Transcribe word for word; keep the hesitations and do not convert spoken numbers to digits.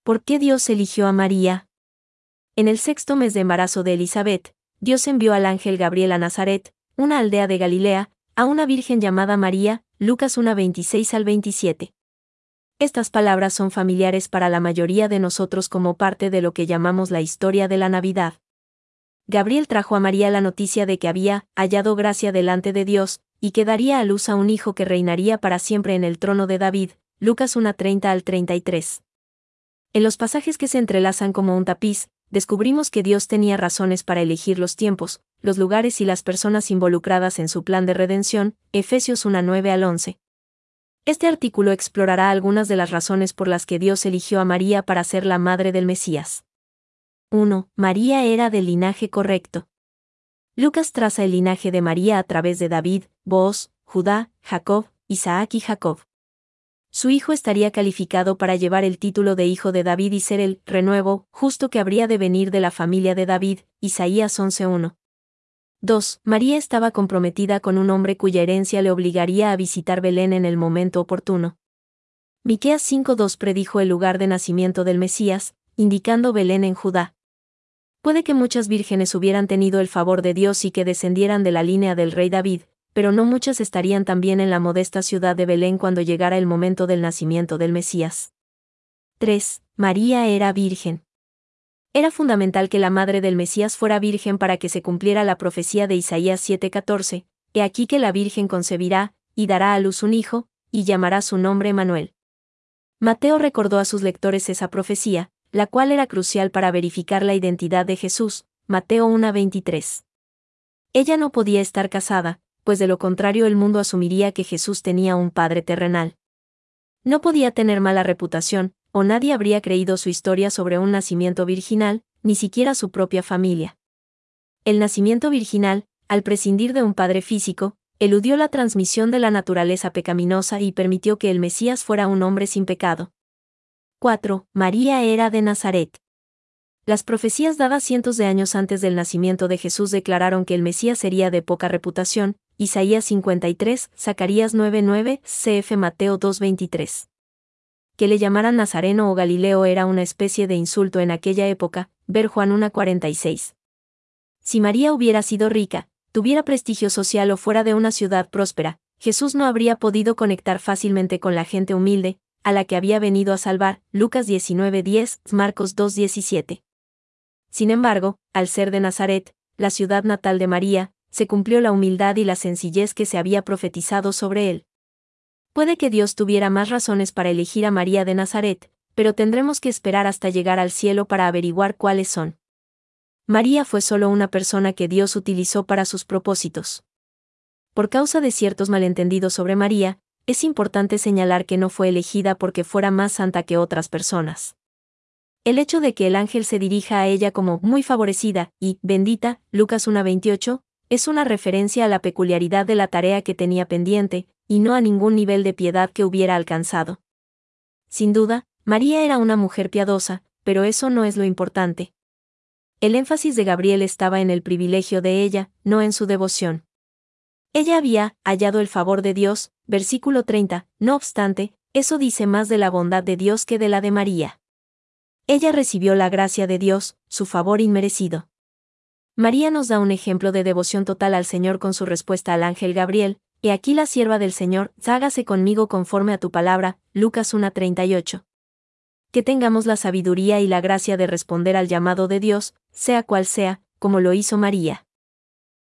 ¿Por qué Dios eligió a María? En el sexto mes de embarazo de Elizabeth, Dios envió al ángel Gabriel a Nazaret, una aldea de Galilea, a una virgen llamada María, Lucas uno veintiséis al veintisiete. Estas palabras son familiares para la mayoría de nosotros como parte de lo que llamamos la historia de la Navidad. Gabriel trajo a María la noticia de que había hallado gracia delante de Dios, y que daría a luz a un hijo que reinaría para siempre en el trono de David, Lucas uno treinta al treinta y tres. En los pasajes que se entrelazan como un tapiz, descubrimos que Dios tenía razones para elegir los tiempos, los lugares y las personas involucradas en su plan de redención, Efesios uno nueve al once. Este artículo explorará algunas de las razones por las que Dios eligió a María para ser la madre del Mesías. uno. María era del linaje correcto. Lucas traza el linaje de María a través de David, Booz, Judá, Jacob, Isaac y Jacob. Su hijo estaría calificado para llevar el título de hijo de David y ser el renuevo justo que habría de venir de la familia de David, Isaías once uno. dos. María estaba comprometida con un hombre cuya herencia le obligaría a visitar Belén en el momento oportuno. Miqueas cinco dos predijo el lugar de nacimiento del Mesías, indicando Belén en Judá. Puede que muchas vírgenes hubieran tenido el favor de Dios y que descendieran de la línea del rey David, pero no muchas estarían también en la modesta ciudad de Belén cuando llegara el momento del nacimiento del Mesías. tres. María era virgen. Era fundamental que la madre del Mesías fuera virgen para que se cumpliera la profecía de Isaías siete catorce, he aquí que la virgen concebirá, y dará a luz un hijo, y llamará su nombre Emmanuel. Mateo recordó a sus lectores esa profecía, la cual era crucial para verificar la identidad de Jesús, Mateo uno veintitrés. Ella no podía estar casada, pues de lo contrario el mundo asumiría que Jesús tenía un padre terrenal. No podía tener mala reputación, o nadie habría creído su historia sobre un nacimiento virginal, ni siquiera su propia familia. El nacimiento virginal, al prescindir de un padre físico, eludió la transmisión de la naturaleza pecaminosa y permitió que el Mesías fuera un hombre sin pecado. cuatro. María era de Nazaret. Las profecías dadas cientos de años antes del nacimiento de Jesús declararon que el Mesías sería de poca reputación, Isaías cincuenta y tres, Zacarías nueve nueve, C F Mateo dos veintitrés. Que le llamaran Nazareno o Galileo era una especie de insulto en aquella época, ver Juan uno cuarenta y seis. Si María hubiera sido rica, tuviera prestigio social o fuera de una ciudad próspera, Jesús no habría podido conectar fácilmente con la gente humilde, a la que había venido a salvar, Lucas diecinueve diez, Marcos dos diecisiete. Sin embargo, al ser de Nazaret, la ciudad natal de María, se cumplió la humildad y la sencillez que se había profetizado sobre él. Puede que Dios tuviera más razones para elegir a María de Nazaret, pero tendremos que esperar hasta llegar al cielo para averiguar cuáles son. María fue solo una persona que Dios utilizó para sus propósitos. Por causa de ciertos malentendidos sobre María, es importante señalar que no fue elegida porque fuera más santa que otras personas. El hecho de que el ángel se dirija a ella como muy favorecida y bendita, Lucas uno veintiocho, es una referencia a la peculiaridad de la tarea que tenía pendiente, y no a ningún nivel de piedad que hubiera alcanzado. Sin duda, María era una mujer piadosa, pero eso no es lo importante. El énfasis de Gabriel estaba en el privilegio de ella, no en su devoción. Ella había hallado el favor de Dios, versículo treinta, no obstante, eso dice más de la bondad de Dios que de la de María. Ella recibió la gracia de Dios, su favor inmerecido. María nos da un ejemplo de devoción total al Señor con su respuesta al ángel Gabriel, he aquí la sierva del Señor, hágase conmigo conforme a tu palabra, Lucas uno treinta y ocho. Que tengamos la sabiduría y la gracia de responder al llamado de Dios, sea cual sea, como lo hizo María.